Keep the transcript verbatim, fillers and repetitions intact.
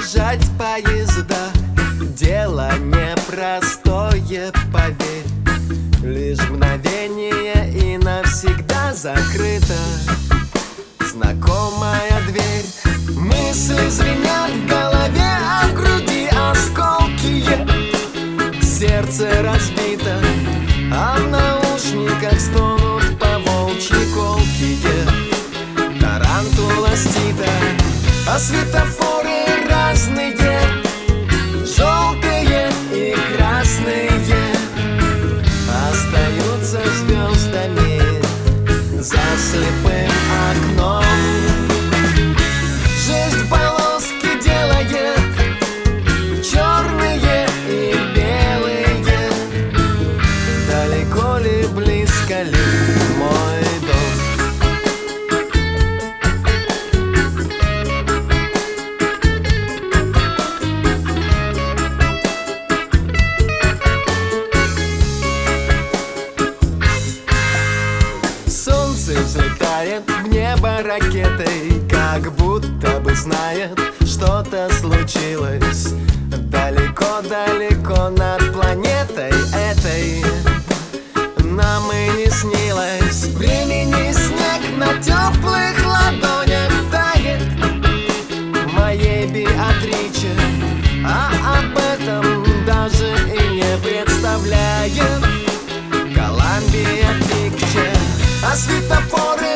провожать поезда дело непростое, поверь. Лишь мгновение и навсегда закрыта знакомая дверь. Мысли звенят в голове, а в груди осколки. Сердце разбито, а в наушниках стонут по-волчьи колкие. Тарантула стита, а светофоры разные, желтые и красные, остаются звездами за слепым окном. Жизнь полоски делает черные и белые. Далеко ли, близко ли мой дом? Солнце взлетает в небо ракетой, как будто бы знает, что-то случилось далеко-далеко над планетой этой. Нам и не снилось. Времени снег на теплых ладонях тает моей Беатриче, а об этом даже и не представляет Columbia Picture. А светофоры